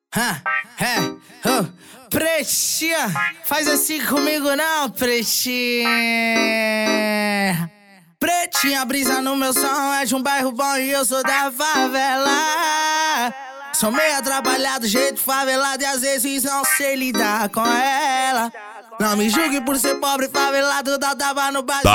Pretinha, faz assim comigo não, pretinha. Pretinha, brisa no meu som, é de um bairro bom e eu sou da favela. Sou meio atrapalhado, jeito favelado e às vezes não sei lidar com ela. Não me julgue por ser pobre, favelado, dá tava no Brasil.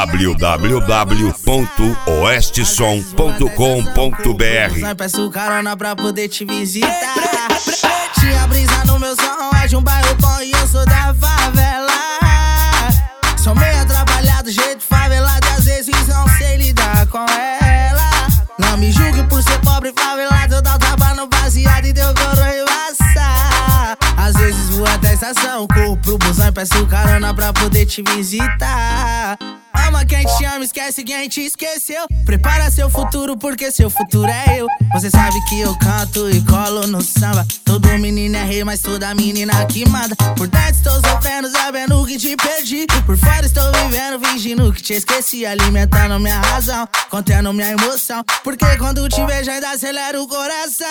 www.oestesom.com.br. Peço carona pra poder te visitar. Pretinha, brisa no meu som, é de um bairro bom e eu sou da favela. Sou meio atrapalhado, jeito favelado e às vezes não sei lidar com ela. Não me julgue por ser pobre, favelado, dá tapa no baseado e deu coro e vassar. Às vezes vou até a estação, corro pro busão e peço carona pra poder te visitar. Ama quem te ama, esquece quem te esqueceu. Prepara seu futuro porque seu futuro é eu. Você sabe que eu canto e colo no samba. Todo menino é rei, mas toda menina que manda. Por dentro estou sofrendo, sabendo que te perdi. Por fora estou vivendo, fingindo que te esqueci. Alimentando minha razão, contendo minha emoção. Porque quando te vejo ainda acelera o coração.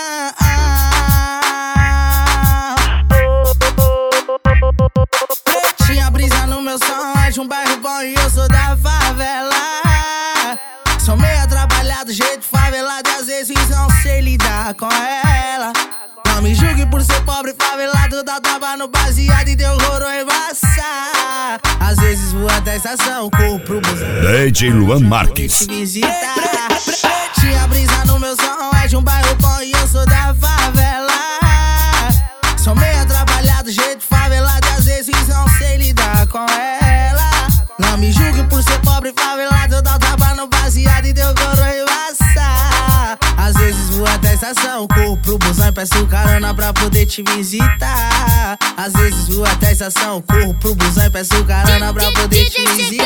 Pretinha, brisa no meu som, é de um bairro bom e eu sou da favela. Sou meio atrapalhado, jeito favelado e às vezes não sei lidar com ela. Não me julgue por ser pobre, favelado, dá tapa no baseado e deu coro e vassar. Às vezes vou até a estação, corro pro busão. DJ Luan Marques. Te visitar. Pretinha, brisa no meu som, é de um bairro bom e eu sou da favela. Sou meio atrapalhado, jeito favelado e às vezes não sei lidar com ela. Não me julgue por ser pobre, favelado, dá tapa no baseado e deu coro e vassar. Às vezes vou até a estação, corro pro busão e peço carona pra poder te visitar. Às vezes vou até a estação, corro pro busão e peço carona pra poder te visitar.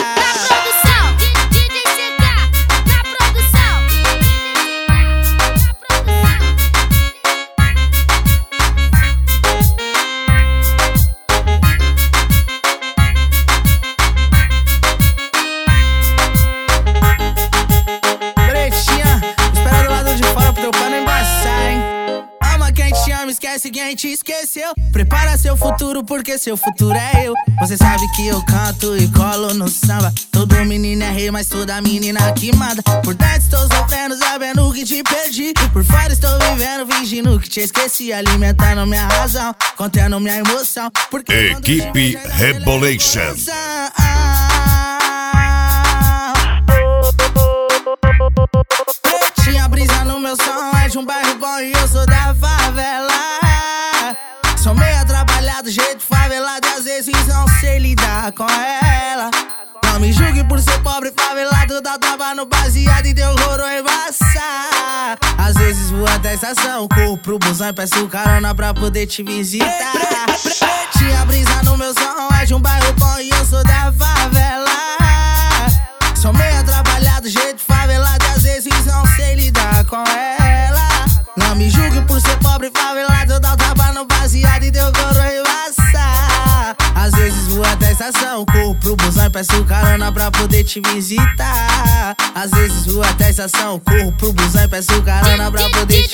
Esquece quem te esqueceu. Prepara seu futuro porque seu futuro é eu. Você sabe que eu canto e colo no samba. Todo menino é rei, mas toda menina que manda. Por dentro estou sofrendo, sabendo que te perdi. Por fora estou vivendo, fingindo que te esqueci. Alimentando minha razão, contendo minha emoção. Porque Equipe Rebolation. Pretinha, brisa no meu som, é de um bairro bom e eu sou da favela. Sou meio atrapalhado, jeito favelado e às vezes não sei lidar com ela. Não me julgue por ser pobre, favelado, dá tapa no baseado e deu coro e vassar. Às vezes vou até a estação, corro pro busão e peço carona pra poder te visitar. Pretinha, brisa no meu som, é de um bairro bom e eu sou da favela. Sou meio atrapalhado, jeito favelado e às vezes não sei lidar com ela. Não me julgue por ser pobre, favelado, dá tapa no baseado e deu coro e vassar. Às vezes vou até a estação, corro pro busão e peço carona pra poder te visitar. Às vezes vou até a estação, corro pro busão e peço carona pra poder te